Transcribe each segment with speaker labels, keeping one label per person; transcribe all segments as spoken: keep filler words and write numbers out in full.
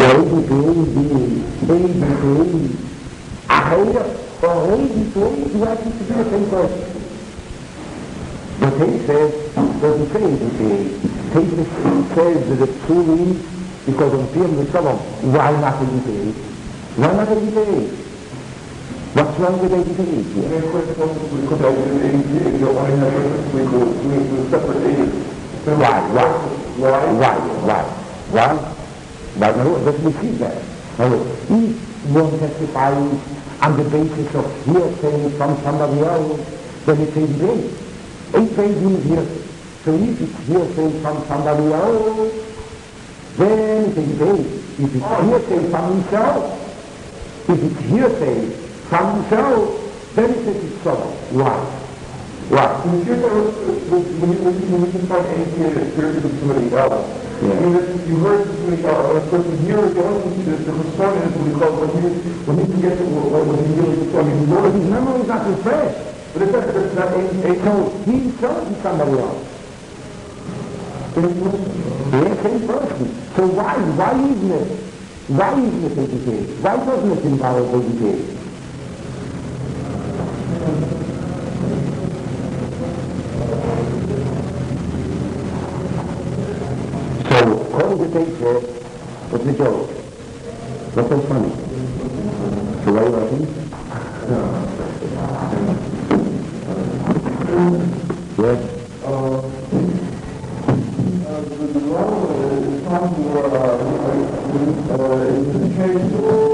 Speaker 1: Already doing the baby doing ahaya, already doing the actually to be the same person. But he says, doesn't say anything. He says that it's truly because on P M the Shalom, why not everything? Why not everything? What's wrong with everything?
Speaker 2: Because I didn't you only have we separate ages.
Speaker 1: Why? Why? Why? Why? Why? Why? But no, let me see that. Now, if one testifies on the basis of hearsay from somebody else, then it's eight days. Eight days means hearsay. So if it's hearsay from somebody else, then it's eight days. If it's hearsay from himself, if it's hearsay from himself, then it's it's so. Why? Why?
Speaker 2: When you when you when you can find anything that is hearsay from somebody else. Yeah. I mean, you heard somebody else, a person here, the only thing that the historian is what we call when he when he can get to when he really I mean,
Speaker 1: but his memory is not refreshed.
Speaker 2: But it's not, it's not a, a
Speaker 1: so he himself is somebody else. The same person. So why? Why isn't it? Why isn't it educated? Why doesn't it involve education? So, calling the teacher, what's the joke? What's so funny? So why are you laughing? Yes?
Speaker 2: Uh, the law is time for, uh, in the case,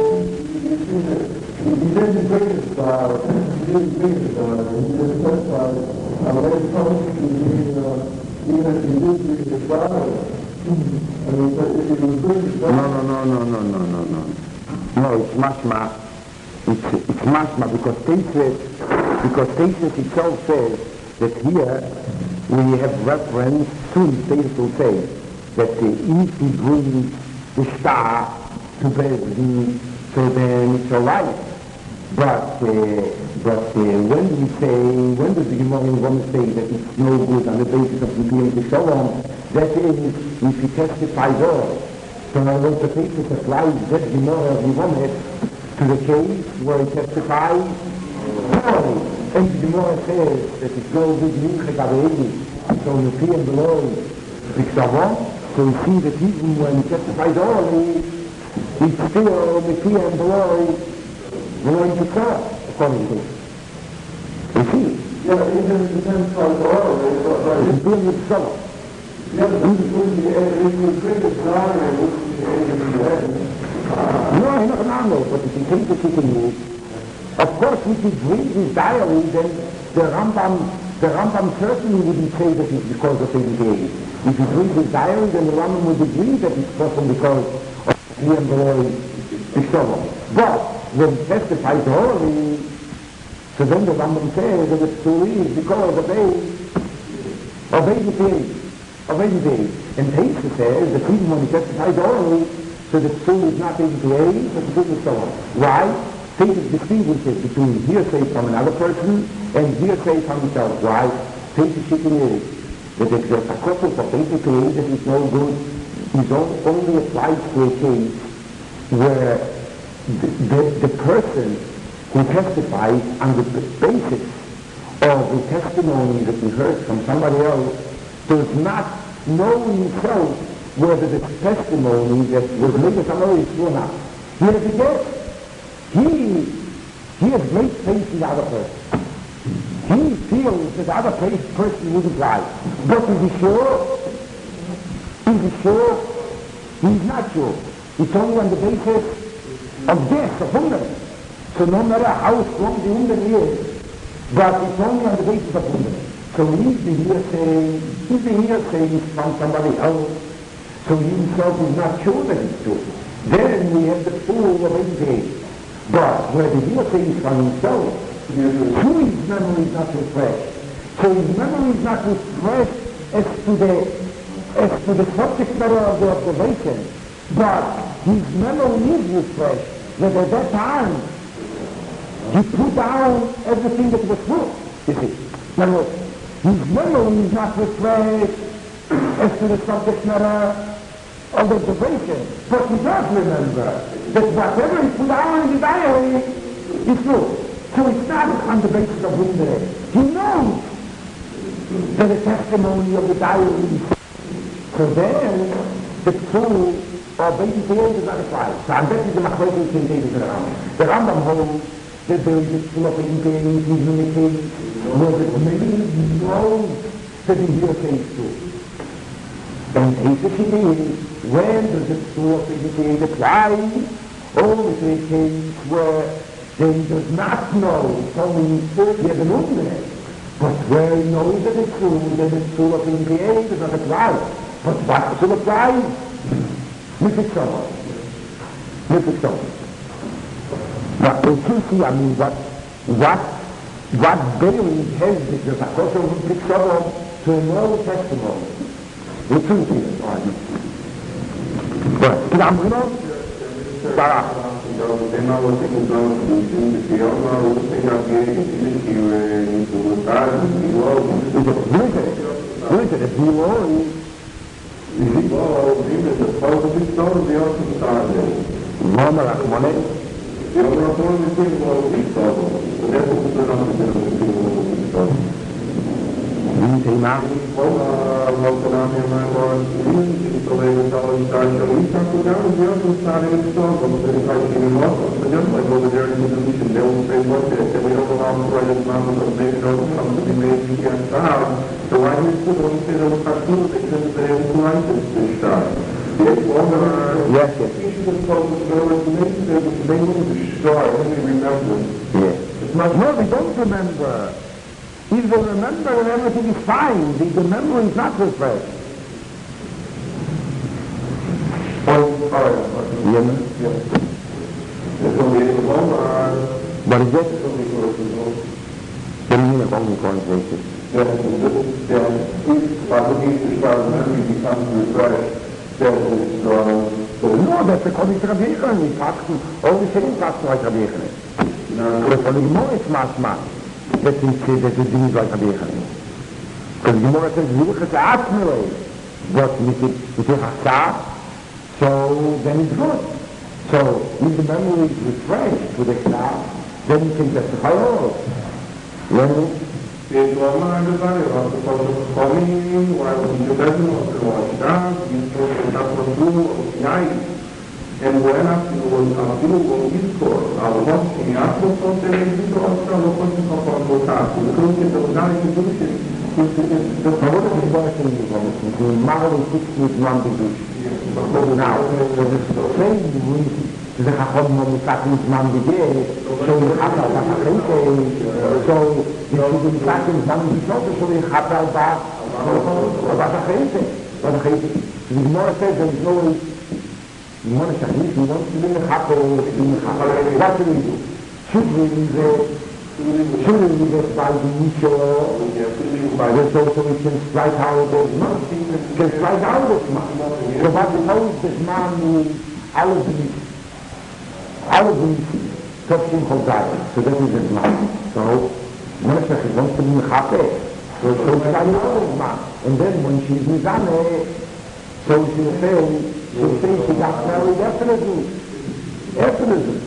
Speaker 2: he didn't bring it, uh, he didn't bring it, uh, he didn't testify, uh, when it comes to the, uh, even if he did bring the trial, I mean, if it was bringing
Speaker 1: no, no, no, no, no, no, no, no. No, it's mashma. It's, it's mashma because Tesis, because Tesis itself says that here we have reference, soon Tesis will say, that uh, if he brings the star to Bezdin, so then it's alright. But, uh, but uh, when we say, when does the Gemara want to say that it's no good on the basis of the being the Shalom, that is, if he testifies all. So now when the Tesis applies that Gemara we wanted to the case where he testifies orally, and the Gemara says that it's no good Mincha Gabeini, so the P and below the Shalom, so we see that even when he testifies orally, it's still the P and below going to court, according to it. You see?
Speaker 2: Yeah, even if it depends on the oil,
Speaker 1: it's being with Shalom.
Speaker 2: Yeah, but if you drink a diary, it wouldn't be anything bad.
Speaker 1: No, I don't know, but if you take the chicken meat, of course, if he read his diary, then the Rambam, the Rambam certainly wouldn't say that it's because of any day. If he read his diary, then the Rambam would agree that it's possible because of he and the Lord is Shalom. But when he testifies orally, so then the Rambam says that it's truly because of a, of any day. Of any day. And Tesis says that even when he testifies orally, so the soul is not able to aid, but to do so on. Why? Tesis distinguishes between hearsay from another person and hearsay from himself. Why? Tesis shipping is that if there's a couple for basically that is no good, is only applies to a case where the, the, the person who testifies on the basis of the testimony that he heard from somebody else does not know himself whether the testimony that was made to somebody is true or not. He has a guess. He, he has great faith in the other person. He feels that the other person wouldn't lie. But is he sure? Is he sure? He's not sure. It's only on the basis of guess, of wondering. So no matter how strong the wondering is, but it's only on the basis of wondering. So he's the hearsay, he's the hearsay from somebody else, so he himself is not sure that it's true. Then we have the fool of everything. But where the hearsay is from himself, so his memory is not refreshed. So his memory is not refreshed as to the as to the subject matter of the observation, but his memory is refreshed that at that time he put down everything that was true. You see, in other words, his memory is not refreshed as to the subject matter of the devotion, but he does remember that whatever he put down in the diary is true. So it's not on the basis of Wimber. He knows that the testimony of the diary is true. So then, the two or baby David is not a fight. So I'm betting the Machloek in David the Rambam. The Rambam holds that there is a two of baby David, he's in the case, where the maybe knows that he hears case too. And cases he is, when does the two of baby David apply? Only to a case where they does not know, it's only he has an movement. But where he knows that it's true, then it's true of baby David does not apply. But what should apply? Mifixon. Mifixon. Now, you see, I mean, what, what, what bearing has the Sakosha of Mifixon to know testimony? The truth is, but, can I know? Sarah.
Speaker 2: Tema você então de que é uma outra terapia que que o cara igual
Speaker 1: Look at it, you all
Speaker 2: igual the power of the soul the other side.
Speaker 1: Mama Rahmane.
Speaker 2: Eu não estou dizendo igual o Cristo. Deve funcionar o Cristo.
Speaker 1: Não tem mais.
Speaker 2: Olá, voltará minha mãe agora. O problema está lá em casa. Eu está cuidando de outros estarem no sol. Como você faz aqui no nosso. Por exemplo, like over there in the solution, they will say what they say. We don't allow the right amount of maybe don't come to be made in the style. So why do you put on the field of the food because they have the license to start? Yes,
Speaker 1: yes, yes.
Speaker 2: You should have told us no information there, but they wouldn't destroy. I only remember.
Speaker 1: Yes. No, they don't remember. If they remember and everything is fine, the, the memory is not refreshed.
Speaker 2: Oh, all right.
Speaker 1: Yeah, man.
Speaker 2: Yeah. There's only a long
Speaker 1: What is it?
Speaker 2: There's only a
Speaker 1: What do you mean a long translation?
Speaker 2: Yeah, yeah. If by looking to start memory becomes refreshed, then it's uh,
Speaker 1: no, that's according to Rabbi Yechon. We practice all the same practice like Rabbi Yechon.
Speaker 2: no,
Speaker 1: But for the Gemara, it's mashma. That we say that the things like Rabbi Yechon. Because the Gemara says, look at the Atmilay. But with the, with the Chasab, so then it's good. So if the memory is refreshed with the Chasab, then you can justify all. When
Speaker 2: it's one man desire, of the coming, while in the bedroom of the wash down, you told the Tapu of night. And when after was Abdul on his court, I was watching after something and you also have a person of our votas. The Christian of not institution is the
Speaker 1: what is working in the the model six with one division. Now, for the same reason, the Chacham of the Sakin man began, so you have a Bachachente, so you know, the Sakin man began, so you have a Bachachente. Bachachente. The Gemara says there is no way. You want to say, you want to be in the Chapel, in the Chapel. What do we do? Should we leave it? Should we leave it by the Yisho? By the so we can strike out those man. We can strike out those man. So what suppose this man means all of these, all of these touching Chodai. So that is his man. So, you want to say, he wants to be in the Chapel. So she'll strike out those man. And then when she's Mizane, so she'll say, she'll say she got married definitely. Definitely.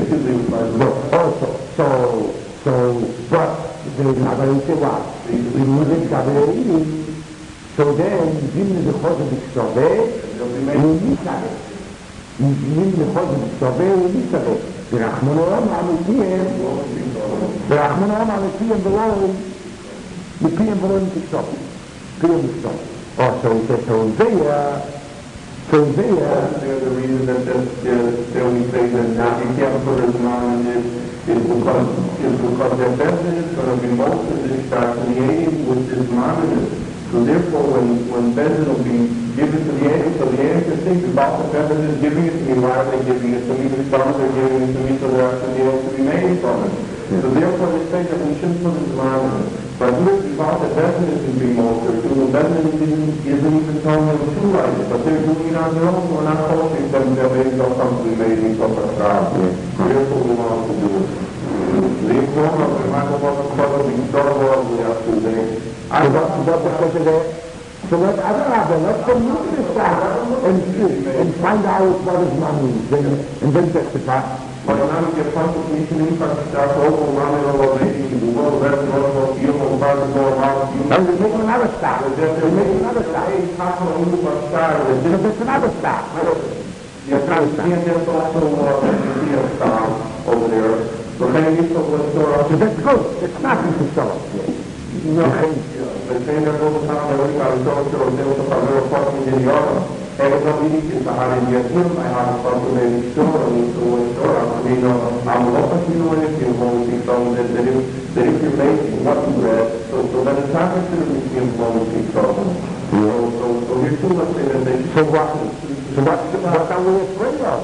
Speaker 1: But also, so, so, but there's not going to say what? We need it, Gabriel. So then, give the cause of the Ksobeh, we need that. Give the cause of the Ksobeh, we need that. The Rachman Olam Amitiyem, the Rachman Olam Amitiyem below, the P M below the Ksobeh. P M Ksobeh. Oh, so he says, so there, so there,
Speaker 2: the reason that that we say that now you can't put his mind is is because is because their business is going to be most of the start to the aid with this monitor. So therefore, when when business will be given to the aid, so the aid can think about the business is giving it to me. Why are they giving it to me? The farmers are giving it to me, so there has to be able to be made from it. So therefore, they say that we shouldn't put his monitor. But here, about the business is being altered, so the business isn't, isn't even telling them to write it, but they're doing it on their own. We're not forcing them that they don't come to be made in such a crowd. Therefore, we want to do it. Therefore, we might have to cover the store world we have today.
Speaker 1: I got to what the question there. So let other Rabbi, let them look at this stuff and, and find out what his man means, and, and then testify.
Speaker 2: Maar namelijk je van het niet in impact staat ook om aan de wel weten in de world werd wel wel hier op waar de door waar
Speaker 1: And we make another stop. We make another stop.
Speaker 2: hij gaat van een paar staan
Speaker 1: Because it's another stop.
Speaker 2: je kan zien dat also hier staan over there. We gaan niet op de store.
Speaker 1: So that's good. It's not in the store.
Speaker 2: No, we zijn er ook aan de weg naar de store, deel van de parking in de jaren. En ik heb niet in de haren die het heel mij aan van de store, niet zo een store. I mean, I'm looking to know if you want to see that there is there is amazing what you read. So so that it's happened to the museum for the people. So so so you're too much in the
Speaker 1: So what? So what? What are we afraid of?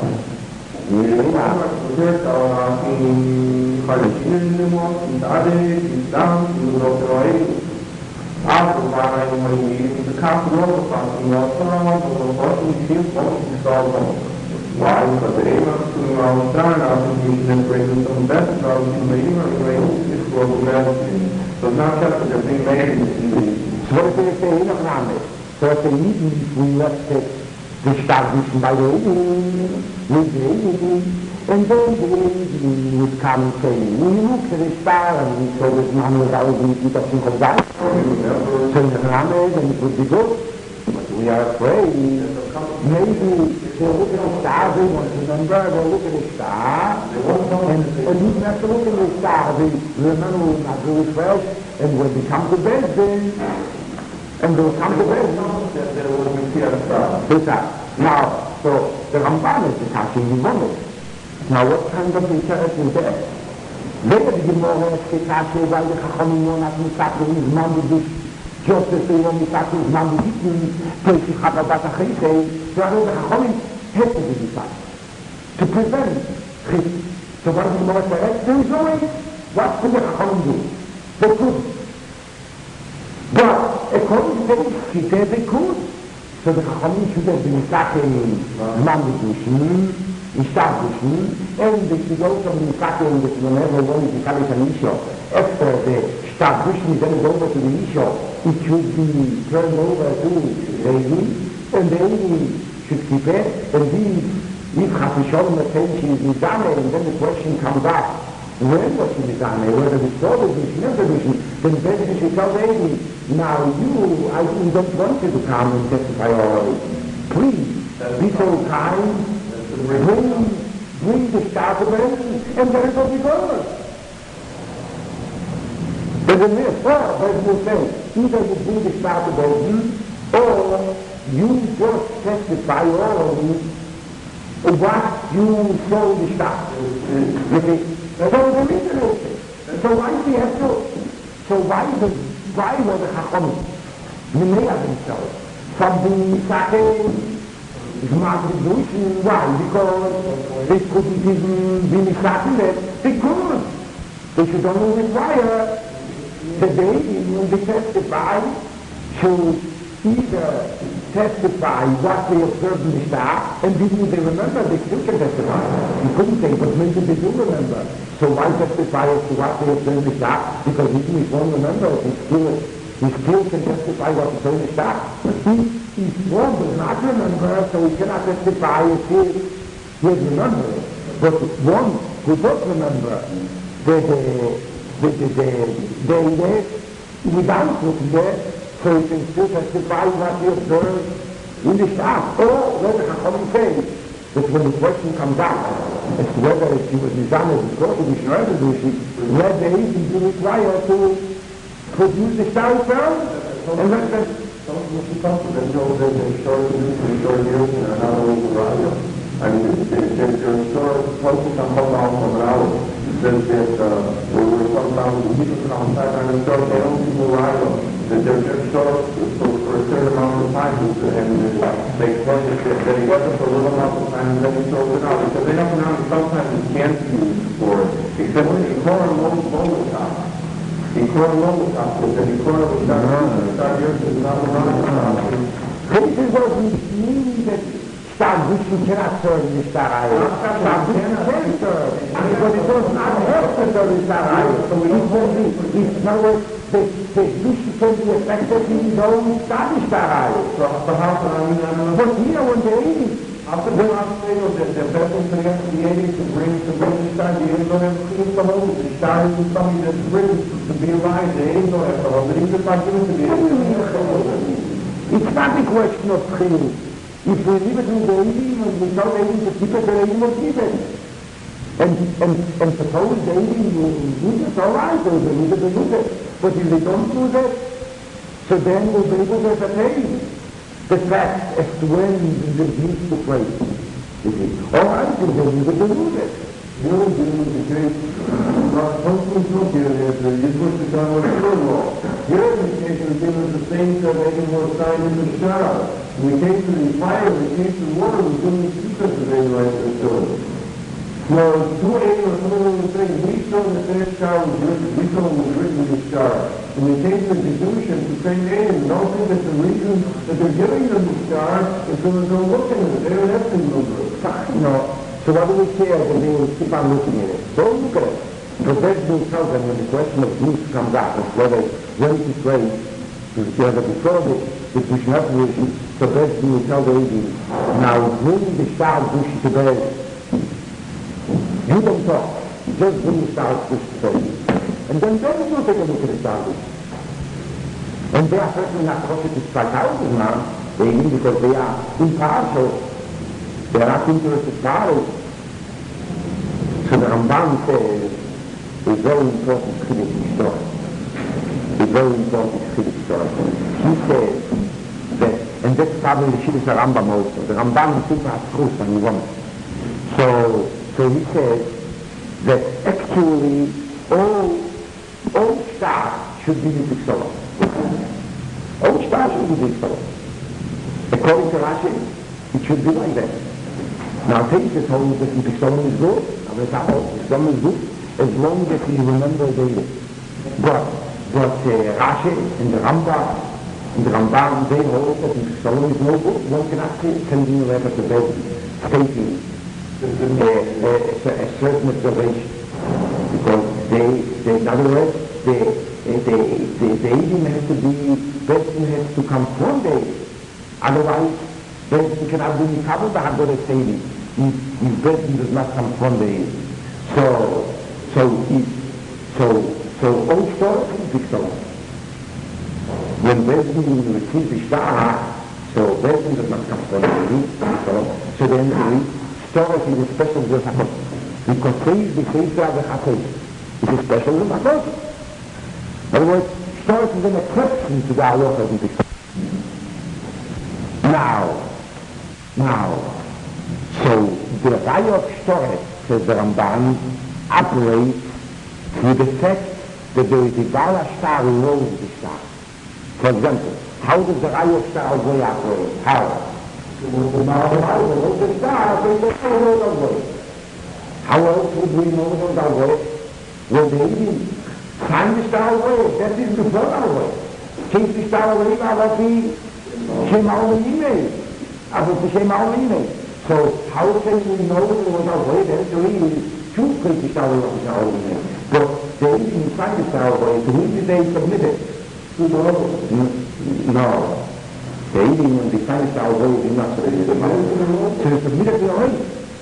Speaker 2: Gezegd in Palestina, in Ade, in Islam, in Israël. After waar hij in de kaart worden van in Israël, door wat in die van Israël. Waar we de ene toen we al daarna in de brengen van best zou in de ene brengen is voor de mensen. So not just that they made in the
Speaker 1: So what if they say enough now? So if they need me, we left it. The establishment by the with the and then the Indian would come and say, we look at the star and we saw this man was always in the touching of that. So in the Muhammad and it would be good. But we are afraid. Maybe they'll look at the star, they want to remember, they'll look at the star, and, and even after looking at the star, they remember will not be refreshed, and when they come to bed, then and they'll come to bed. Now, so the Ramban is attaching the moment. Now, what kind of interest is there? Later the Gemara is attaching by the Chachamim were not Misaki, his man would be just as they were Misaki, his man would be Toshi Chababat Achise. So I know the Chachamim had to be Misaki to prevent Chis. So what does the Gemara say? There is no way. What could the Chachamim do? They could. But according to them, she said they could. So the Chachamim should have been attacking Mamdushin, establishing, and they should also be attacking that whenever one is becoming an issue, after the establishment then is over to the issue, it should be turned over to the Levi, and the Levi should keep it, and if, if Chafishon attention is Nizame, and then the question comes up, when was she Nizame, whether before the Dushin or the Dushin, then then she tell the Levi, now you, I we don't want you to come and testify orally. Please, be so kind, bring, bring the Staatsband, and there is what we go. But the mere thought, as you say, either you bring the Staatsband, or you just testify orally what you saw in the Staatsband. You see? So there is an issue. So why do you have to, so why the Why were the Chachamim Minea themselves from being Misake, Gmad, why? Because they couldn't even be Misake, they couldn't. They should only require the baby when they testify should either testify what they observed in the Shah, and even if they remember, they still can testify. You couldn't say, but maybe they do remember. So why testify as to what they observed in the Shah? Because even if one remembers, he still, he still can testify what he observed in the Shah. But if, if one does not remember, so he cannot testify as if he has remembered. But one who does remember, the, the, the, the, the, the, the, without looking there, so he can still testify what he observed in the Shah. Or what the Chachamim say, that when the question comes out as to whether she was Nizame before the Mishnah or the Dushi, whether he be required to produce the Shah itself, and let them...
Speaker 2: Some of the people that know that they short the short years and are not always arriving. I mean, there's a story, focus on how long from an hour. It says that we were talking about the people come back on the story, they don't people arrive. That they're just short for a certain amount of time, and they explain that he wasn't for a little amount of time, and then he throws it out. Because they don't know, sometimes it can't be used for it, except when you call it a mobile top. You call it a mobile top, and you call it a start years, it's not a running top.
Speaker 1: This is what we mean that Star Gushi cannot serve in the Star Isle. Star Gushi can serve, because it does not have to serve in Star Isle. So it will be, it's no way, the, the Gushi can be effective in his own Scottish Star Isle.
Speaker 2: So, so how can I mean, I don't know.
Speaker 1: But here, when they're eating,
Speaker 2: after the last day of the, the vessel to get to the eighty to bring, to bring the star, the eighty don't have to clean the hole. The star is something that's written to, to be alive. The eighty don't have to hold. The eighty is not given to the eighty.
Speaker 1: it's not a question of cleaning. If we leave it in the eating, and we tell the eating to keep it, the eating will keep it. And, and, and suppose the eating use it, all right, they will use it, they use it. But if they don't use it, so then we'll be able to ascertain the fact as to when the needs to play. All right, if they use it, they use it.
Speaker 2: You know, the case, not something to here, you put the down with the law. Here in the case of the given the same that they were signed in the shower. In the case of the fire, in the case of water, we didn't see such a thing like this doing. Now, two eight or something was saying, we saw the third shower was written, we saw it was written in the shower. In the case of the Jewish, the same name, don't think that the reason that they're giving them the star is because they're looking at it. They don't have to remember it.
Speaker 1: Fine, no. So what do we care that they will keep on looking at it? Don't look at it. The President tells them when the question of Jews comes up, it's whether when to pray, whether before the, the Jewish operation, the President will tell the lady, now bring the star Jewish to bed. You don't talk. Just bring the star Jewish to bed. And then then you take a look at the star Jewish. And they are certainly not cautious to strike out with now, they mean because they are impartial. They are not interested parties. So the Ramban says a very important Chilik story. A very important Chilik story. He says that, and that's probably the Shidduch Rambam also. The Ramban is super abstruse and you want. So, so he says that actually all, all stars should be Nitik Solo. All stars should be Nitik Solo. According to Rashi, it should be like that. Now, Tesis holds that the Psalm is good, the Psalm is good, as long as you remember daily. But, but uh, Rashi and the Rambam, and the Rambam, they hold that the Psalm is no good. One cannot continue ever to bed stating uh, uh, a certain observation. Because they, they, in other words, the, the, the, the eating has to be, person has to come from there. Otherwise, person cannot be covered by Haggadah Sedi. If, if person does not come from the so so if, so so all stars can be so. When person receives the star, so person does not come from the so so then the stars is a special will happen. Because they is the face of the happen. It's a special will happen. In other words, stars is an exception to the halacha of the now. Now, so the Raya of Shtoret, says the Ramban, operates with the fact that there is a Bala star who knows the star. For example, how does the Raya of Star way operate? How? The Bala knows the star, but they don't know the way. How else would we know the way? When they even sign the star away, that is before our way. Take the star away, I'll be came out of the email. Aber es came out anyway. So how can we know that there was a way that the really two pretty stars was out anyway? But they didn't sign the star away. To whom did they submit it? To the Lord. No. They didn't when they signed the star away, they did not submit it to the Lord. So they submitted it to the Lord.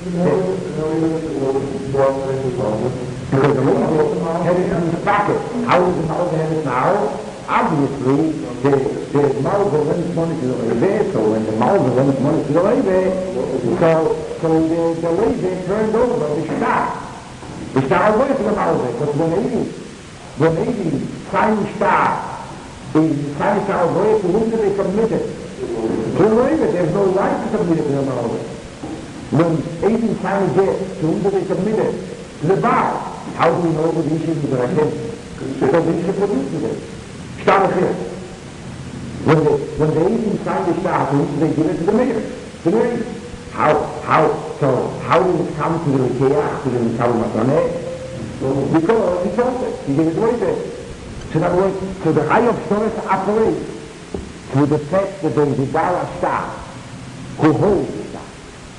Speaker 1: Because the Lord had it in his pocket. How does the Lord have it now? Obviously, the, the Malva went money to the Leve, so when the Malva went money to the Leve, so, so the, the Leve turned over the Shtar. The Shtar away from the Malva, but when they when they signed the Shtar, the signed Shtar away, to whom did they submit it? To the Leve, there's no right to submit it to the Malva. When Aiden signed it, to whom did they submit it? To the Baal. How do we know that the issue is like this? Because the issue produces it. Start here. When they when they even sign the star, they give it to the mayor. To the mayor. How how so how did it come to the Rikeach, to the Mitzvah? Because he told it. He gave it away there. So that way, so the Raya of Shtoret operates through the fact that there is a Bala star who holds the star.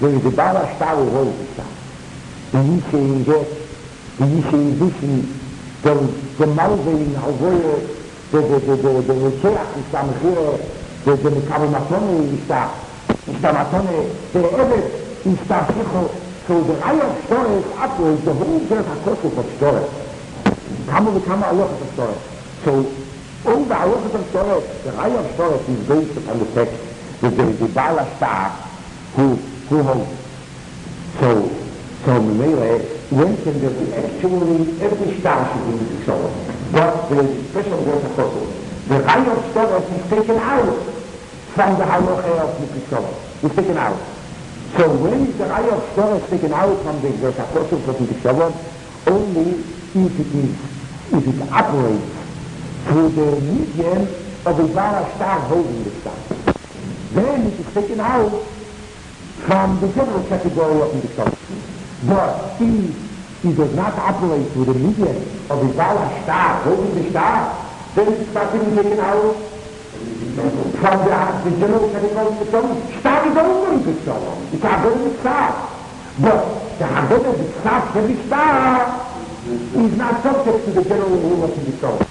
Speaker 1: there is a Bala Star who holds the star. The Yishe in Get, the Yishe in Vision, the, the Malve in Halvoye, the, the, the, the, the Rekeach is the Mechire, the, the Mekabel Matone is the, is the Matone, the Evet is the Shicho. So the Raya of Storah operates the whole Derech HaKosuf of Storah. Kama v'kama Alochas of Storah. So all the Alochas of Storah, the Raya of Storah is based upon the text that there is a Bala Star who, who holds. So, so Memele, when can there be actually every star should be the Storah? But there is a special Derech HaKosuf. The Raya of Storah is taken out from the Halacha of the Storah. It's taken out. So when is the Raya of Storah taken out from the Derech HaKosuf of the Storah? Only if it is, if it operates through the medium of a Bala Star holding the star. Then it is taken out from the general category of the Storah. But if it does not operate through the medium of a Bala Star holding the star, then it starts being taken out from the, the general category of the Storah. Star is only the Storah. It's a very star. But the Haggadah of the star, every star, is not subject to the general rule of the Storah.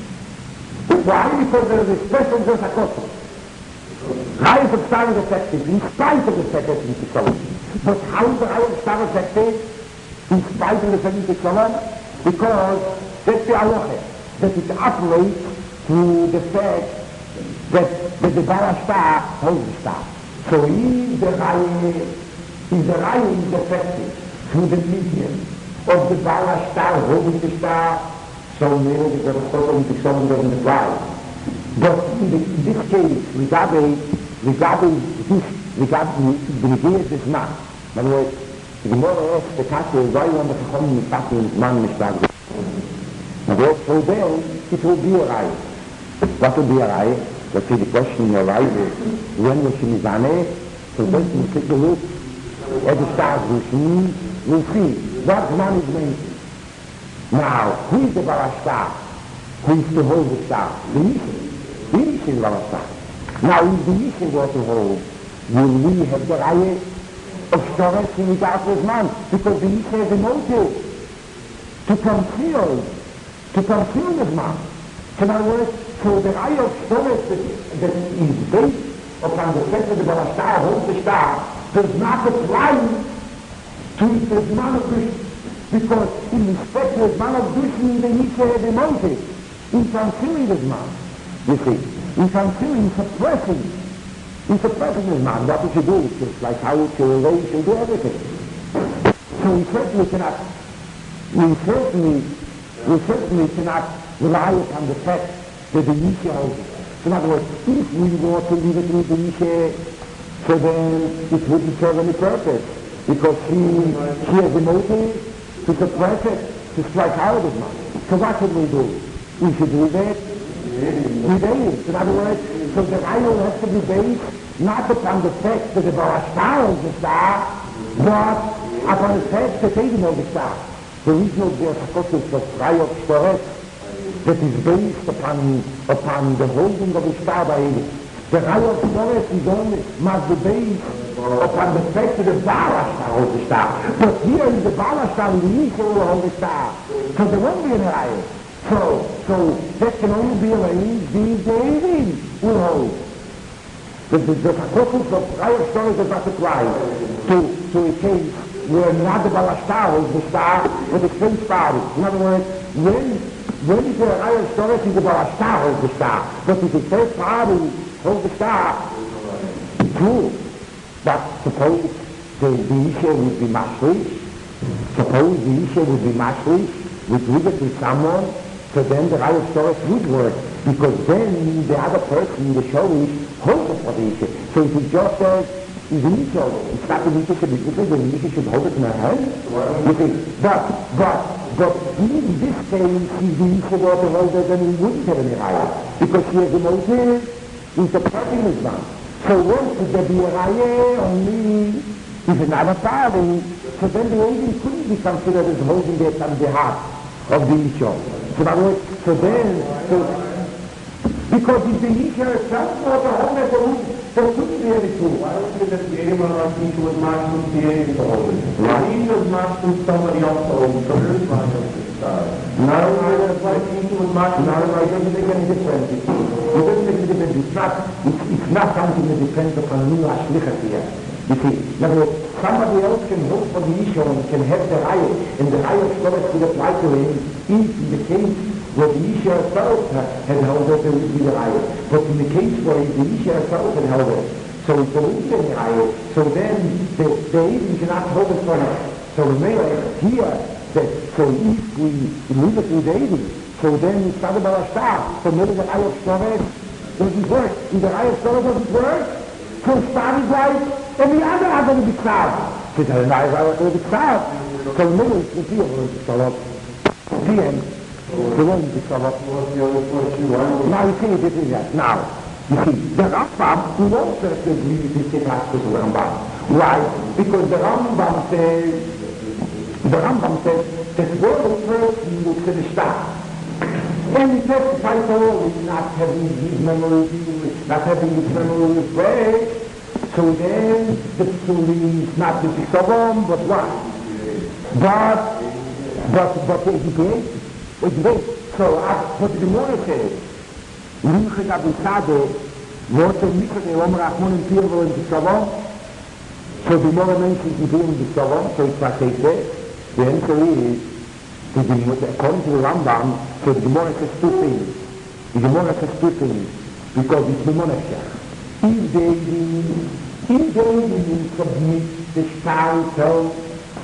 Speaker 1: Why? Because there is a special Derech HaKosuf. Raya of Star is effective in spite of the fact that it's the Storah. But how is the Raya of Star effective in spite of the fact that it's the Storah? Because that's the Aloche, that it operates through the fact that, that the Bala Star holds the star. So if the Raya, if the Raya is effective through the medium of the Bala Star holding the star, so maybe the Derech HaKosuf the Storah doesn't apply. But in, the, in this case, regarding regarding this, regarding the idea of this man, in other words, the Gemara asks the Kasha, why you want to come in the Kasha and man is back? In other words, so then it will be a Raya. What will be a Raya? Let's say the question arises, when will she mizane? So then we take a look at the stars, we'll see, we'll see what man is mentioned. Now, who is the Bala Star? Who is to hold the star? The Yishe. The Yishe is the Bala Star. Now, if the Yishe were to hold, will we have the Raya of Storah in regard to his man? Because the Yishe has a motive to conceal, to conceal his man. So in other words, so the Raya of Storah that, that is based upon the fact that the Bala Star holds the star does not apply to the man of Dush, because in respect to the man of Dush, the Yishe has a motive in concealing his man. You see, in concealing, suppressing, in suppressing his man. What would you do? It's just like how would you relate, you do everything. So we certainly cannot, we certainly, we certainly cannot rely upon the fact that the Yishe holds it. So in other words, if we were to leave it with the Yishe, so then it wouldn't serve any purpose, because she, she has the motive to suppress it, to strike out his man. So what should we do? We should do that. We base. In other words, so the Raya has to be based not upon the fact that the Bala Star is the star, but upon the fact that they know the star. There is no Derech HaKosuf of Raya of Storah that is based upon upon the holding of the star by it. The Raya of Storah is only must be based upon the fact that the Bala Star holds the star. But here is the Bala Star and the Yishe will hold the star. So there won't be any Raya. So, so that can only be arranged if the Eidim will hold. The, the, the HaKosuf of Raya of Storah does not apply to, to a case where not the Bala Star holds the star, but the same party. In other words, when, when is the Raya of Storah, the Bala Star holds the star. But if the third party holds the star, it's true. But suppose the, the Yishe would be mashlish, suppose the Yishe would be mashlish, would leave it with someone, so then the Raya of Storah would work, because then the other person, the Shorish, holds it for the Yishe. So if he just says, is the Yishe, it's not the Yishe should be with it, the Yishe should hold it in her hand. You see, but, but, but in this case, if the Yishe were to hold it, then he wouldn't have any Raya, because he has a motive in suppressing his man. So once there be a Raya only if another party, so then the Eidim couldn't be considered as holding it on behalf of the Yishe. So, so then, so, Because if the Yisha itself was a home at the room, there couldn't be any proof.
Speaker 2: I don't think that the anyone on our teacher was marched with the alien to hold it. The teacher was marched with somebody else to hold it, so there is marched with the star.
Speaker 1: No,
Speaker 2: The teacher was marched
Speaker 1: no,
Speaker 2: with
Speaker 1: no, it doesn't make any difference. It doesn't make any difference. It's not, it's, it's not something that depends upon me or Shlichat here. You see, now somebody else can vote for the issue and can have the riot, and the riot scholars could apply to him if in the case where the issue herself had held it, there would be the riot. But in the case where the issue herself had held it, so if there wouldn't be any riot, so then the, the Eden cannot hold it for us. So the mayor here, that, so if we leave it with the Eden, so then we start about our star, so maybe the riot scholars doesn't work. If the riot scholars doesn't work, so star is right, and the other are going to be cloud. So the riot are going to be cloud. So maybe it's the deal with the scholars. The end. The one to come up was the other question. Now you see this is that. Now, you see, the Rambam who also agree with this Tetraskus of the Rambam. Why? Because the Rambam says, the Rambam says that where the person looks at the star, and he testifies always not having his memory, not having his memory break, so then the psulim is not the Tisavom, but what? But, but, but he breaks. Wait, wait, so, uh, what the Gemara says, Limche Gabi Sade, Worte Mikra de Omer Achmon in Pirvo in Tisavon, so the Gemara mentions the Pirvo in Tisavon, so it's not take that. The answer is, the, the, according to the Rambam, so the Gemara says two things. The Gemara says two things, because it's the Monashach. If they, if they will submit the Shtar itself,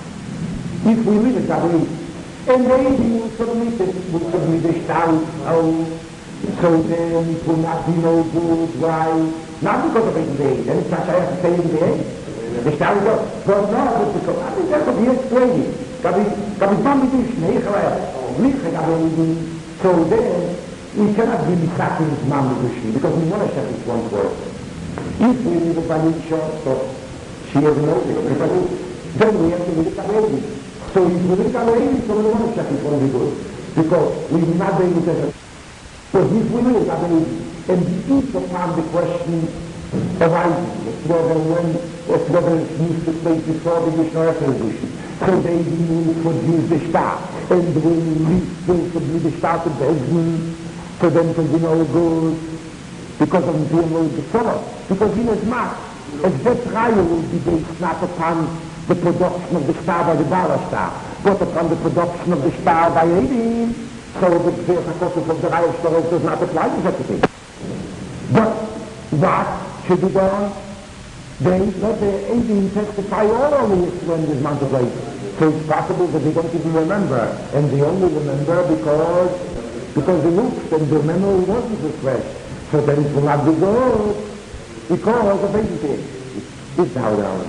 Speaker 1: if we leave it that way, and they will submit it, will submit the Shtar out, so then it will not be no good. Why? Not because of it today, then it's not I have to say it today. The Shtar is out. But no, but because I think that's what he explained. Gabi Bambi Dish, Neichel, so then we cannot be misacking his Mambi Dish, because we want to check it one word. If we leave it by Nisha, so she doesn't know it, then we have to leave it by Nisha. So if we look at it, so we want to check it for the good. Because we will not be able to. So if we look at it, and each upon the question arises, whether when, whether it's used to place before the Mishnah or after the Mishnah. So they will produce the Shtar, and will will produce the Shtar to Bezin, for them to be no good, because of being no good before. Because in as much as that trial will be based not upon the production of the Shtar by the Bala Shtar, but upon the production of the Shtar by Eidim, so the Versakosus of the Raya Shtar does not apply to such a thing. But what should be done? They let the Eidim testify all of this when this month of life. So it's possible that they don't even remember, and they only remember because because they looked and their memory wasn't refreshed. So then it will not be good because of Eidim. This is how they are.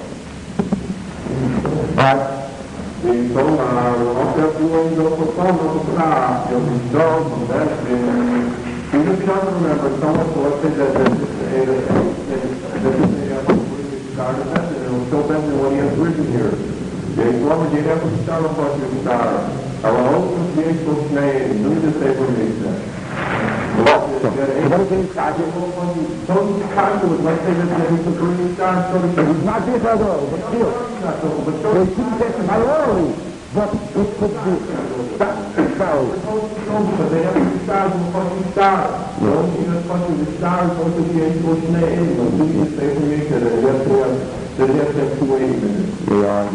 Speaker 2: Então, nós temos uma ocupação para eu me dou, e eu já não lembro, então, eu vou ter I'm still bending what he has written here. Então, a gente deve estar no próximo estar. Ela ouve os dias dos meses, não se sei por isso.
Speaker 1: What is it?
Speaker 2: Don't cancel it, let's say that he's a green star, so
Speaker 1: it's not this at all, but still. They couldn't testify orally, but it could be. That's foul.
Speaker 2: But they have to start with fucking stars. The only thing that's fucking the stars is supposed to be able to say, hey, don't do this thing for me, that they have to have, that they have to have two eighty minutes.
Speaker 1: They are.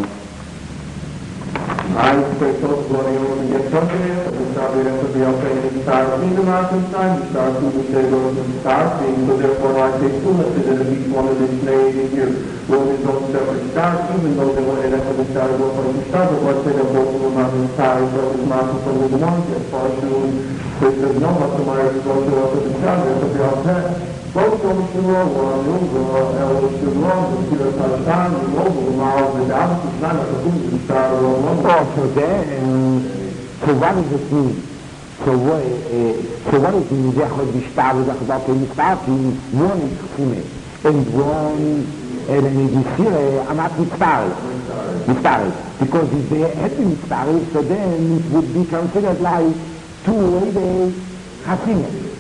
Speaker 2: I say so bloody over to get something in, but it's not going to be okay to start in the mountain time, you start to the state of the star thing, so therefore I say too much that each one of these made in here will his own separate star, even though they wanted to have the star go from the star, but let's say that both of them are the stars, so it's mountain from the one, as far as you, there's no much of my go to up to the star, there's a bit of that. Both of them should roll, or you'll go, or should roll, the pure star, the mobile, miles, the down, it's not a good star, or one.
Speaker 1: Oh, so then, so what does it mean? So what, uh, so what is the Nidechot Bishtar, the Achadal Kemistarti, one is Chime, and one, and in the Sire, Amat Mitzpari, Mitzpari, because if they had been Mitzpari, so then it would be considered like two way Chasime.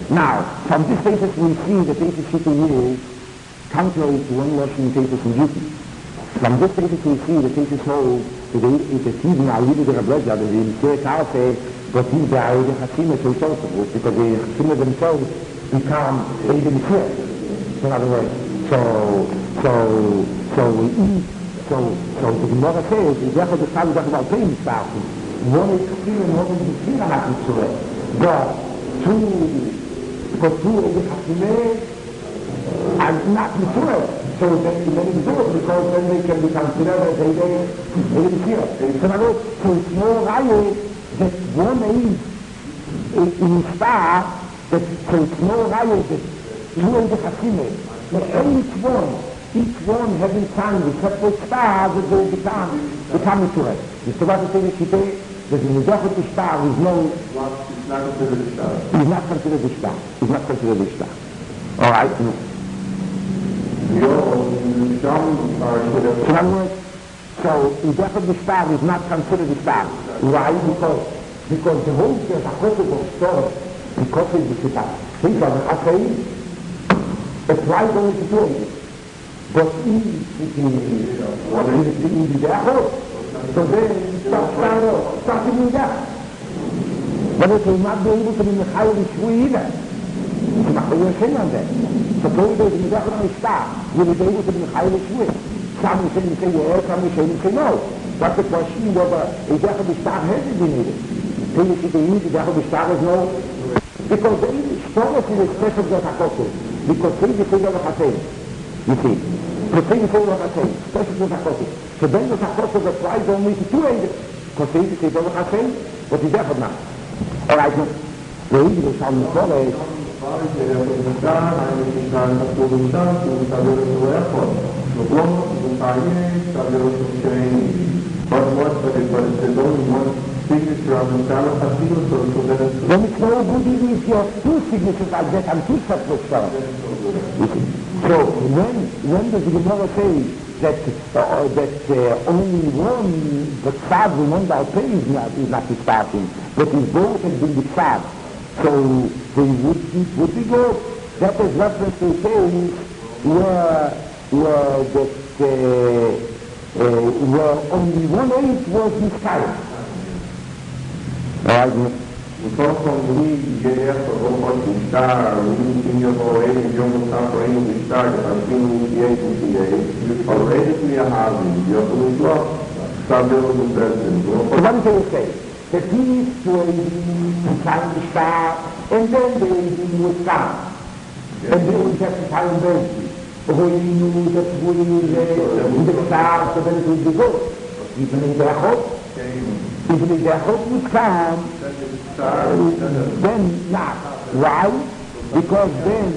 Speaker 1: Now, from this basis we see that Tesis Shittim is contrary to one Lashon Tesis and Yuki. From this basis we see that Tesis holds that the Tiden Alidu de Rableja, that the Messiah Karse, but he died the Hashima to Shosabut, because the Hashima themselves become a Messiah. In other words, so, so, so we eat, so, so the Gemara says, is there the Sadu Dach about pain starting. One is Hashima and one is Messiah not to it. But two, but two is the Hashima and not Messiah. So then they can do it because then they can be considered as a day in here. So now, so it's more right that one is in star, that so it's more right that two of the Hashime, that each one, each one having time with separate stars that they become, become to it. The Torah to say that that the Mizrach of the star is no,
Speaker 2: It's not considered a star.
Speaker 1: is not considered a star. Is not considered a star. All right.
Speaker 2: The old, some are considered.
Speaker 1: In other words, so Mizrach of the star is not considered a star. Why? Because because the whole thing is a concept of story. Because it's the star. Think of it, okay? Applies only to two ages. But in the Mizrach, so then start start starting with that. But it will not be able to be Michael Shui either. It's not going to say on that. Suppose there's a Mizrach of the star, will it be able to be Michael Shui? Some will say, you say yes, some will say, you say no. But the question whether a Mizrach of the star has to be needed. Then you see the Mizrach of the star is no. Because the Torah is a special God HaKosov. Because they say God HaKosov. You see. Because they say God HaKosov. Special God HaKosov. So then God HaKosov applies only to two angels. Because they say God HaKosov, but he's definitely not. All right, now. The angels are in the Torah.
Speaker 2: But what, but it, but it says only one signature on the Sarah Hasidu, so, so that it's...
Speaker 1: Then it's no good even if you have two signatures like that and two separate stars. So when, when does the Gemara say that, uh, that uh, only one, the tzad, remember, our pay is not, is not starting, but if both has been decided, so they would be, would be good. That is reference to things where, where that, uh, Uh, where only one age was miscarried. All right,
Speaker 2: Então, quando we get up for what to start, we in your way, you don't have for any to start, I think we get to the already we are having, you're going to love, Sabelo do Brasil.
Speaker 1: So what do you say? The things were trying to start, and then they would come. And they would have to find baby. When you knew that we in the stars, so then it would be good. Even in their hope, even if their hope would come, then not. Why? Because then,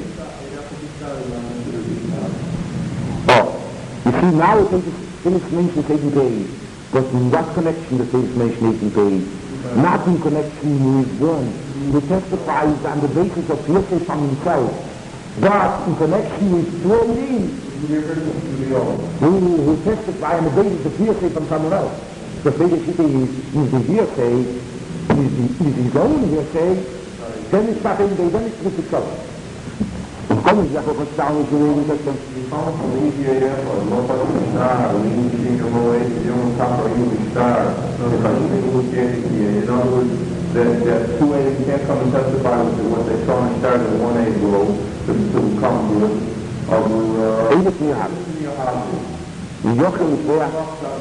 Speaker 1: oh, you see now it is finished mention taking page, but in what connection the finished mention taking page? Not in connection with one who testifies on the basis of hearsay from himself. But in connection with twenty, who, who testify on the basis of hearsay from someone else. The basis is, is the hearsay, is, the, is his own hearsay, then it's not in the, then it's with each other. Como já foi constitucional no joelho da questão?
Speaker 2: Então, família é, não pode estar, o índio não é, eu não está para eu estar, eu faço o que é que é, in other words, that, that two A can't come and testify with what they saw and started at one A world to, to come to it. Of the,
Speaker 1: Ele tinha errado. E eu que não foi a...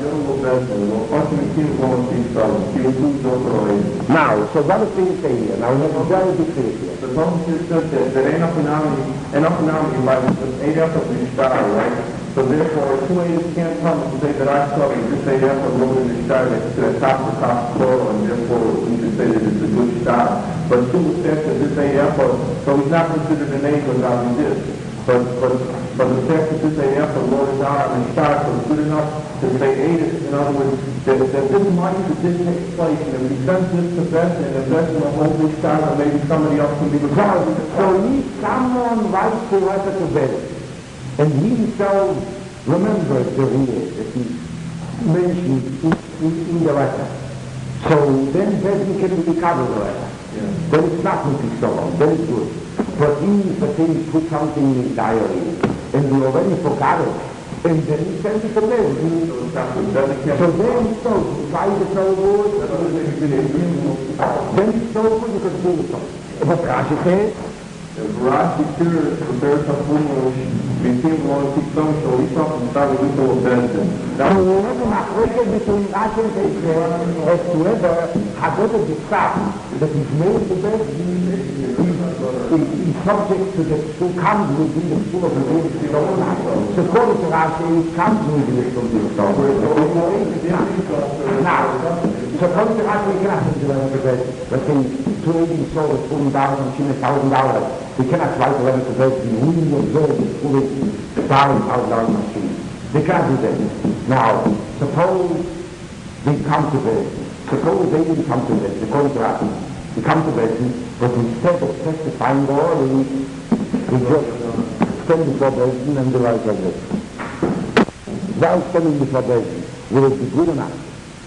Speaker 1: Now, so what is being said here? Now, we have a very big thing here.
Speaker 2: The problem is that there ain't enough anomaly, enough anomaly by the eight F of the star, right? So therefore, two A's can't come and say that I saw it, this eight F of the star that's to the top of the top floor, and therefore we can say that it's a good star. But two says that this eight F of, so he's not considered an A without this. But, but, but the fact that this A F of Lord is out and star, so it's good enough to say eight, in other words, that, that this might that this takes place, and if he sends this to Beth, and if Beth will hold this star, then maybe somebody else can be the
Speaker 1: So, so if someone writes a letter to Beth, and he himself remembers the reader that he mentioned in, in, in the letter, so then Beth can recover the letter.
Speaker 2: Yeah.
Speaker 1: Then it's not going to be so long, then it's good. but he, the thing, put something in his diary, and we already forgot it. And then he sent it to them. So then he knows, he tried to know good, then it's no good because it's beautiful. But Rashi says,
Speaker 2: Rashi here prepares a full between one six some so he thought and started with all of that.
Speaker 1: so whoever machloket between Rashi and Israel, as to whoever Haggadah Yitzhak, that is made to bed, is subject to the school comes within the school of the Lord. So according to Rashi, it comes within the school of the Lord. Now, so according to Rashi, we cannot do eleven to bed. Let's say two eighty sold at forty thousand, one thousand dollars. We cannot write eleven to bed. We really observe the school of the thousand dollars machine. They can't do that. Now, suppose they come to bed. Suppose they didn't come to bed. According to Rashi, they come to bed, but instead of testifying the order, they just stand before Bezdin and they write like this. Without standing before Bezdin, will it be good or not?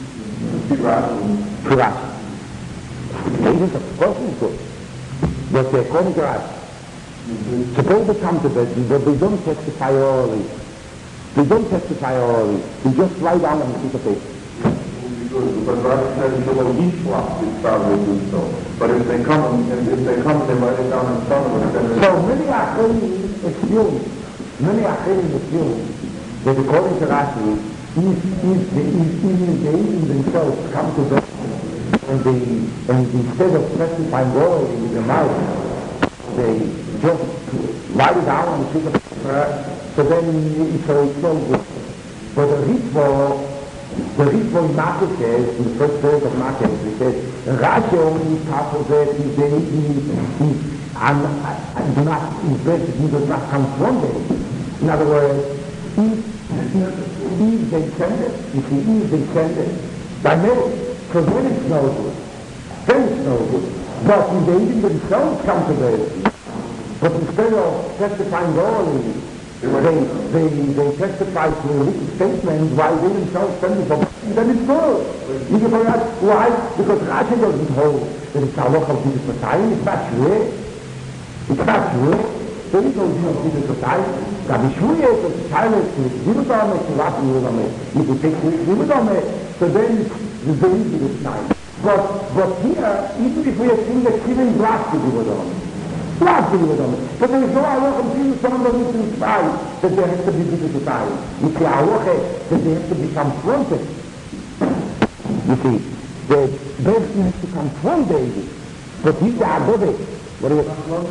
Speaker 1: To Rashi. Ladies, of course it's good. But they're according to Rashi. Suppose they come to Bezdin, but they don't testify orally. They don't testify orally. They just write down on a piece of paper.
Speaker 2: But Rashi says you will each swap is probably do so. But if they come and if they come they write it down in front of us, then
Speaker 1: so many Acherim assume, many Acherim assume that according to Rashi, if, if the if they even themselves come to them and they and instead of testifying orally with their mouth, they just write it down on the sheet of paper, so then it's so it's so good. But the Ritvo, the Ritvo in Market says, in the first verse of Market, he says, Rashi only part of that is that he and do not, in verse, he does not confront it. In other words, if, if, if they send it, if he if they send it, by mail, so then it's no good. Then it's no good. But if they even themselves come to this, but instead of testifying orally, they, they, they testify to a written statement while they themselves send it for then it's good. You can say, why? Because Rashi doesn't hold that it's halacha of Jesus for time. It's not true. It's not true. There is no deal of Jesus for time. Da bishvui es, it's silent, it's Yudame, it's not Yudame. If you take Yudame, so then it's very easy to time. But, but here, even if we assume that Kirin blast the Yudame, blast the Yudame, but there is no halacha of Jesus for time that there has to be Jesus for time. It's the halacha that they have to be confronted. You see, the Bezdin has to confront David, but he's the Haggadah. What do you...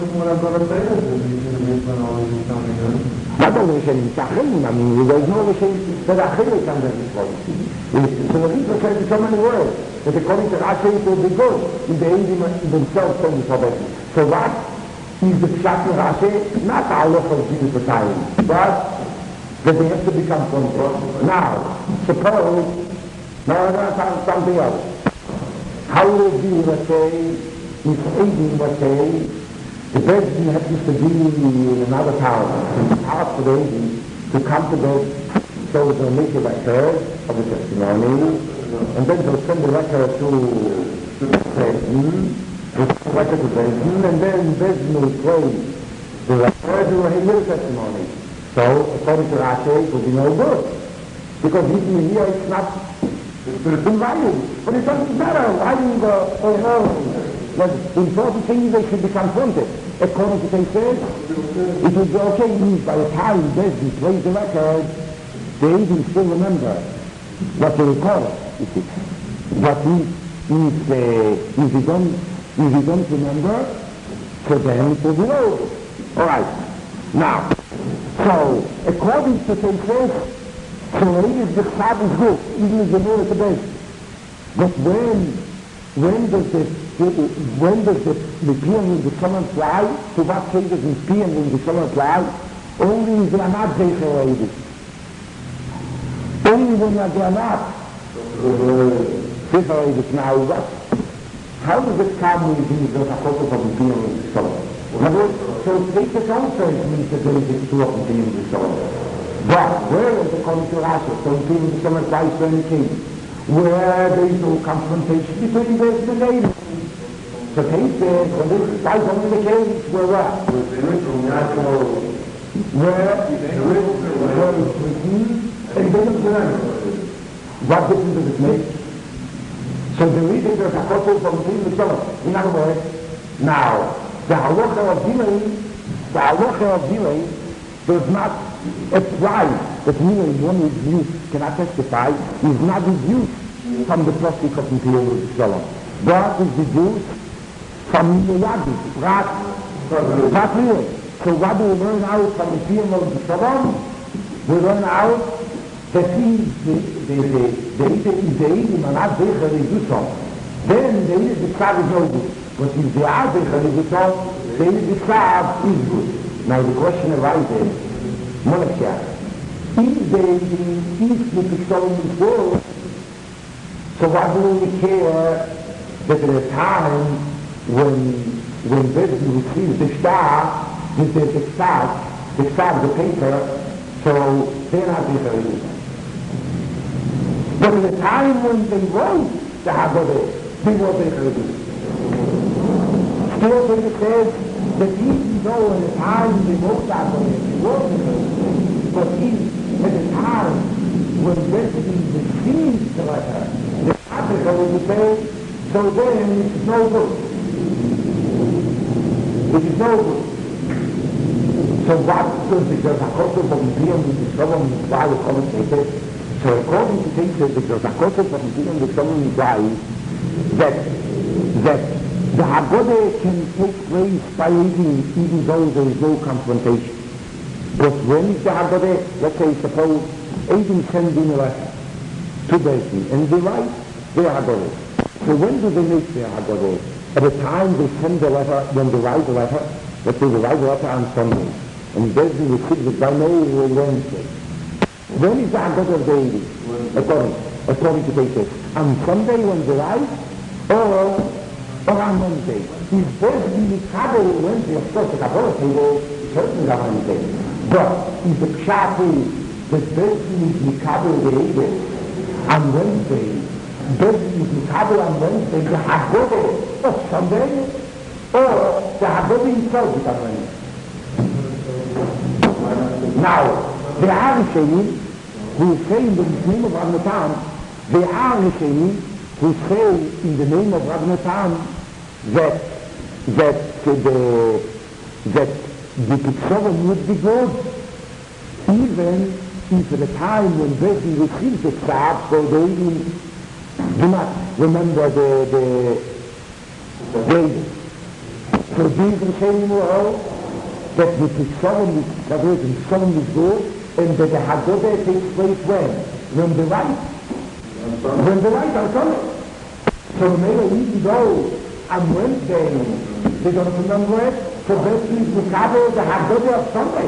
Speaker 1: Not only Rishonim, it's Acherim. I mean, there's no Rishonim that Acherim can be destroyed. So the Ritva says in so many words that according to Rashi it will be good if they even themselves stand before Bezdin. So what is the Pshat in Rashi? Not the halacha of Jesus for time, but that they have to be confronted. Now, suppose now that's something else. How will it be, let's say, if Aiden, let's say, the Bezdin happens to be in another town, and ask for the Aiden to come to bed, so they'll make a record of the testimony, and then they'll send the record to Bezdin, they'll send the record to Bezdin, and then Bezdin will play the record to a little testimony. So, according to Rashi, it will be no good. Because even here it's not it's in writing, but it doesn't matter. Writing the or no. The important thing is they should be confronted. According to what they said, it would be okay if by the time Bezdin plays the record, they even still remember what they recorded. But if if, uh, if they don't if they don't remember, so then it will be over. All right. Now, so according to what they said. So it is the Chab is good, even if the moon is the best. But when, when does the, when does the, the Pian in the summer fly? To what cases is Pian in the summer fly? Only if they are not Zecher. Only when they are not Zecher. Now what? How does it come with these that are focused on the Pian in the summer? So take the conference means that there is a two of the Pian in the summer. But where is the according to Rashi? So in the summer twice when it came, where there is no confrontation between the and the lady. So take the, when this guy comes in the cage, where what?
Speaker 2: With the original natural,
Speaker 1: Where?
Speaker 2: the original,
Speaker 1: Where it's written, and it doesn't remember. What difference does it make? So the reading there's a couple from the Torah. In other words, now, the halacha of Dilay, the halacha of Dilay does not apply that meaning one who is used cannot testify, is not deduced from the plastic of the Shalom. But is deduced from the Yadi, Prat, Prat Liyah. So what do we learn out from the Piyam of the Shalom? We learn out that he, the, the, the, the, the, the Eidim are not Zecher to do so. Then the Eidim the Tzav is no good. But if they are Zecher to do so, the Eidim the Tzav is good. Now the question arises, Monarchia, if the Eidim is the Shalom is good, so why do we care that at a time when when Bezin receives the star, the the the star, the star, the paper, so they're not Zecher. But at the time when they wrote the Haggadah, they were Zecher. Still, it says that even though at the time they wrote the Haggadah, they were Zecher, but if at the time when Bezin received the letter, the Haggadah would say, so then it is no good. It is no good. So what does the Zakoto from the Piyam with the Shalom Yisrael the commentator? So according to Teisha, the Zakoto from the Piyam with the Shalom Yisrael, that, that the Haggadah can take place by reading even though there is no confrontation. But when is the Haggadah? Let's say, suppose, Eidim send in a letter to Bezin, and they write their Haggadah. So when do they make their Haggadah? At the time they send the letter, when they write the letter, let's say they write the letter on Sunday, and Bezin receives it by no Wednesday. When is the Haggadah of the Eidim? According, according to Teisha. On Sunday when they write, or, or on Wednesday. Is Bezin Mikabel Wednesday? Of course, the Kabbalah table is certainly on Wednesday. But is the Pshat is that Bezin is Mikabel the Eidim on Wednesday? Bezin is Mikabel on Wednesday, the Haggadah of Sunday, or the Haggadah himself is on Wednesday. Now, the Arishanim, who say in the name of Rav Natan, the Arishanim, who say in the name of Rav Natan, that, that the, that the Kitzorim would be good, even if at the time when Bezin receives the Tzav, so they even do not remember the, the, the So these Rishonim were all that the Kitzorim is, that is, the Kitzorim is good, and that the Haggadah takes place when? When the right, when the right are coming. So maybe even though on Wednesday they don't remember it, so Bezin is Mikabel the Haggadah of Sunday.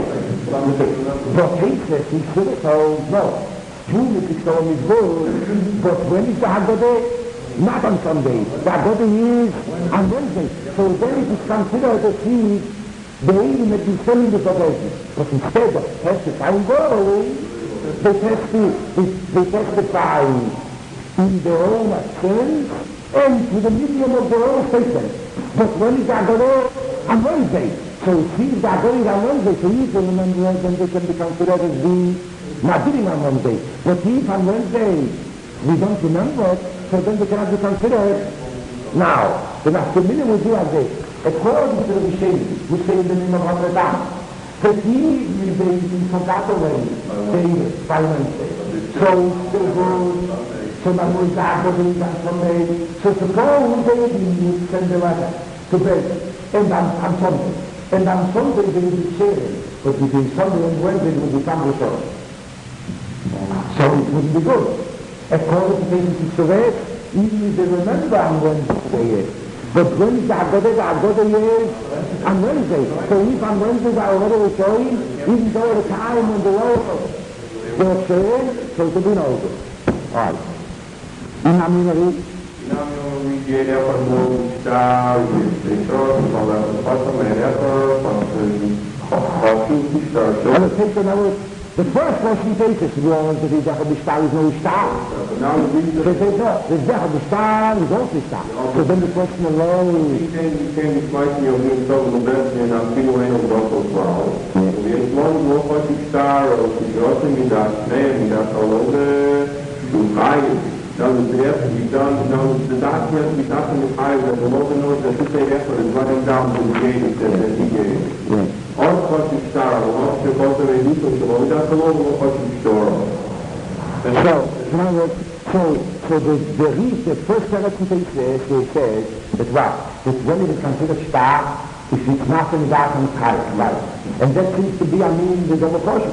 Speaker 1: But Teisha, he should have told, no, June the Kitzorim is good, but when is the Haggadah? Not on Sunday. The Haggadah is on Wednesday. So then it is considered as he the Eidim had been selling the Bezin. But instead of testifying orally, they, testi- they, they testify in their own accent and to the medium of their own statement. But when is the Haggadah? On Wednesday. So it seems the Haggadah is on Wednesday, so if they remember it, then they can be considered as being not doing on Wednesday. But if on Wednesday we don't remember it, so then they cannot be considered. Now, the Nafkamina will do as this. According to the Rishonim, we say in the name of Rav Natan, that he is being forgot already, David, by Wednesday. So, still good, so now we're back on Sunday. So suppose David would send a letter to Bezin, and on, on Sunday. And on Sunday they would be sharing, but between Sunday and Wednesday it would become Rishon. So it wouldn't be good. According to the Shabbat, even if they remember on Wednesday, but when is the Haggadah? The Haggadah is on Wednesday. So if on Wednesday they are already showing, even though at the time when they were they were showing, so it will be no good. All right. In Aminari?
Speaker 2: In Aminari, we get up and move down with the short, so that the bottom and the upper, from the coffee, so...
Speaker 1: Let's take the note. the first Russian basis was that the Zechel B'Shtar is no star.
Speaker 2: But now the reason
Speaker 1: They say no, the Zechel B'Shtar is also star. So then the question alone
Speaker 2: he came, he came to fight me on him, so the best, and I'm feeling like I'm going to well. Jetzt wollen wir auch die Star, und die Großen, die das nehmen, das all over, zu freien. Dann ist der erste, die dann, dann ist der Darkness, die das in the high, that the Lord knows that this effort is running down to the gate that he gave. All what the Star, all the Kotor, and you can go, that's all over what the Star.
Speaker 1: So, so, so the, the reason, the first recitation says, it says that what? That when it is considered star, if it's not in the dark and sky, right? And that seems to be, I mean, the double portion.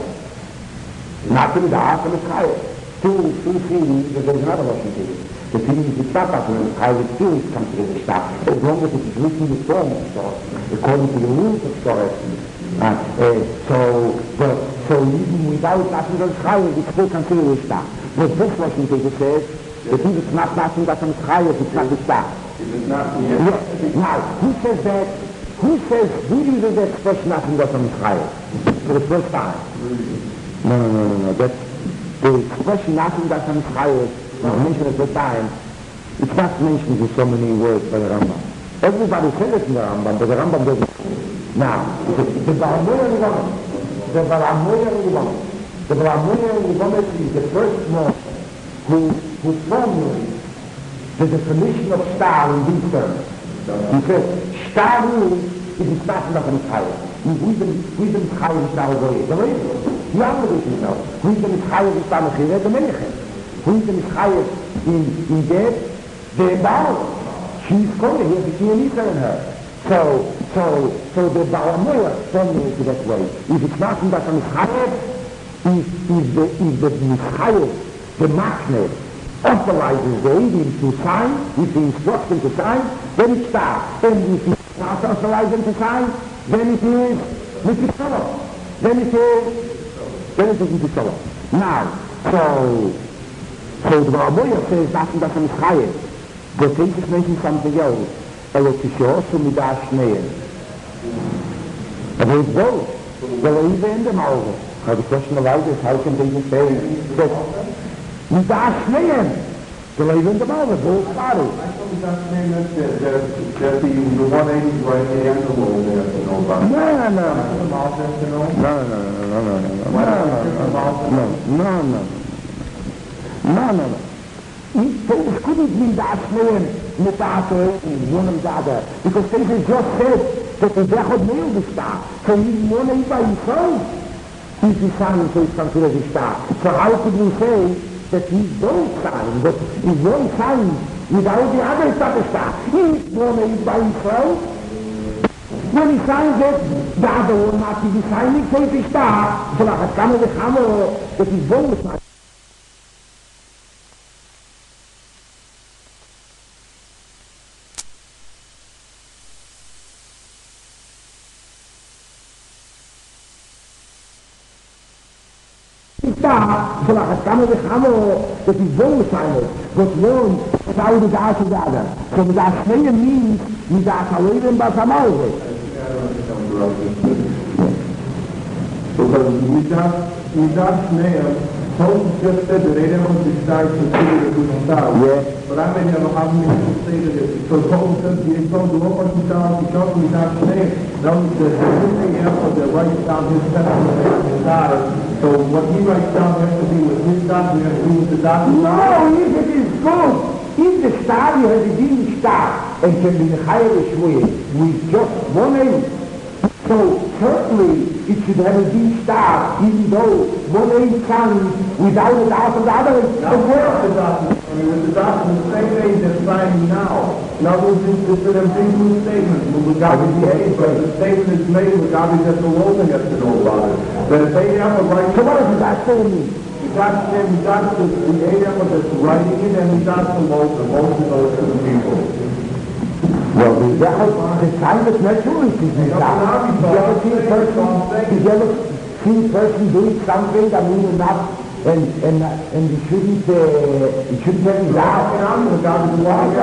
Speaker 1: Not in the dark and the sky. Two, two things, that there's another Russian thing. The thing is, it's not up in the sky, it still is considered a star. As long as it is written in the form of star, according to the rules of star. Uh, uh, so, but, so even without nothing on sky, it's still considered a star. But this Russian thing says, that if it's not nothing that's on sky, it's not a star.
Speaker 2: It is not the
Speaker 1: Yes. Now, who says that? Who says, who uses that expression nothing that's on sky? For the first time. No, no, no, no, no. That's, the expression nothing that's on sky is mentioned at the time. It's not mentioned in so many words by the Rambam. Everybody says it in the Rambam, but the Rambam doesn't. Now, the, the Baramoya Rambam, the Baramoya Rambam, the Baramoya Rambam is the first one who, who formulates the definition of star in these terms. He says, star means it is not enough in Chayah. We didn't Chayah is star away. The way the other is now. We didn't Chayah is star Mechireh, the Menachem. We didn't Chayah in, in death, the Baal. She's coming here to see an Isa in her. So, so, so the Baramoya formulates it that way. If it's not enough in Chayah, if, if the, if the Chayah, the magnet, authorizes the alien to sign, if he instructs him to sign, then it's star. And if he not authorizes him to sign, then it is Mitzvah. Then it is, then it is Mitzvah. Now, so, so the Raboya says nothing but from Chayef. But they just mention something else. Elokishos and Midash Neir. And it's both. Well, even in the Malva. Now the question arises, how can they just say that Midash Neir? The Levi and the Malva, both parties.
Speaker 2: I thought Midash Neir meant that, that, that the, the one eighty right there and the low there to know about.
Speaker 1: No, no,
Speaker 2: The Malva to know?
Speaker 1: no, no, no, no, no, no, no, no, no, no, no, no. It couldn't be that man with that one of the other, because they just said that the Zechot nailed the star, so he won it by himself. If he signed, so he's considered a star. So how could we say that he don't sign, but he won't sign without the other star? star. He won it by himself. When he signs it, the other will not be signing, so it's a star. So like a camel, the camel, that he's won't sign. Da, so like a camel, the camel, that he's won't sign it. But one, without the gas of the other. So the gas means, the gas away them by some other.
Speaker 2: Because Midash, Midash Neir, Holmes just said that they didn't want to start to see that it was star.
Speaker 1: Yeah.
Speaker 2: But I may never have me to say that it, because Holmes says he told the Lord to start to show Midash Neir. Now the thing else that writes down his testament is star. So what he writes down has to be with his star, we have to do with the document.
Speaker 1: No, if it is good, if the star you have a dim star and can be the higher way with just one end. So certainly it should have a dim star, even though one end comes without the doubt of the other.
Speaker 2: Now where's the document? I mean, with the document, the same thing they're signing now. Now this is this is a big new statement. With Gabi the but the statement is made with Gabi that the Logan has to know about it. That if they have a right.
Speaker 1: So what does that say to me?
Speaker 2: We got them, we got the the A M that's writing it, and we got the Logan. Logan goes to the people.
Speaker 1: Well, the the time is natural is this. Did you ever see a person? Did you ever see a person doing something that we not? And and uh, and you shouldn't uh, you shouldn't have his out. No, no, no,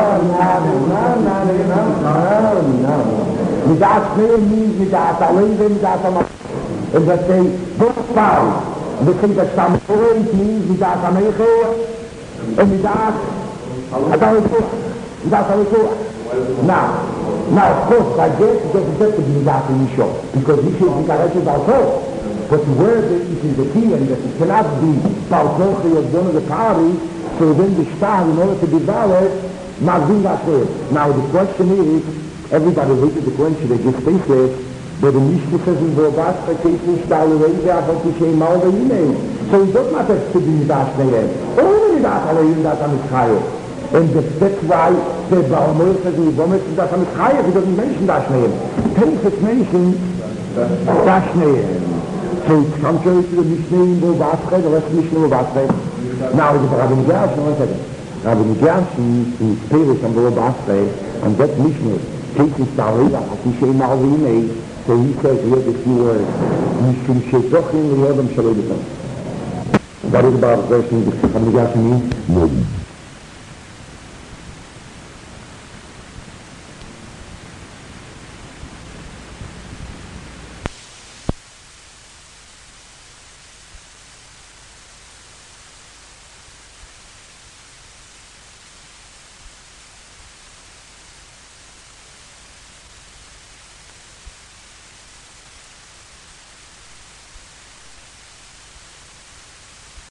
Speaker 1: no, no, no. Without prayer means without believing, without a and that they both found the thing that some it means Midas Ameichea, and Midas Adaritua. Midas Adaritua. Now, now of course, I guess it doesn't have to be Midas Initial, because Isha is Midas Balto. But the word that it is the key and that it cannot be Baltochi of one of the parties, so then the star, in order to be valid, must be that way. Now the question is, everybody looks at the question, they just think that, but the Mishnah says in Bobat, the case is star away there, but you say mal the email. So it does not have to be Midas Nehem. Only Midas Alayim das Amitzchayim. And that's why the Baumur says in Bomet das Amitzchayim, he doesn't mention Das Nehem. Tenis mentions Das Nehem. So it's contrary to the Mishnah in Bobat, the rest of the Mishnah in Bobat. Now it's Rabbi Gershon, one second. Rabbi Gershon in Spirit on Bobat, and that Mishnah takes his Tarila, as he say mal the email. So he says here the few words, Mishum Shezochin Yodam Shalodikam. What is about the version of the Gershon means?